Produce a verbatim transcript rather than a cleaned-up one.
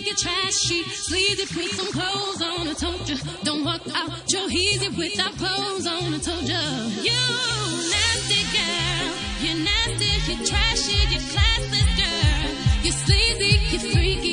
you trashy, sleazy, put some clothes on. I told you, don't walk out your easy without clothes on. I told you, you nasty girl, you nasty, you trashy, you classless girl, you sleazy, you freaky.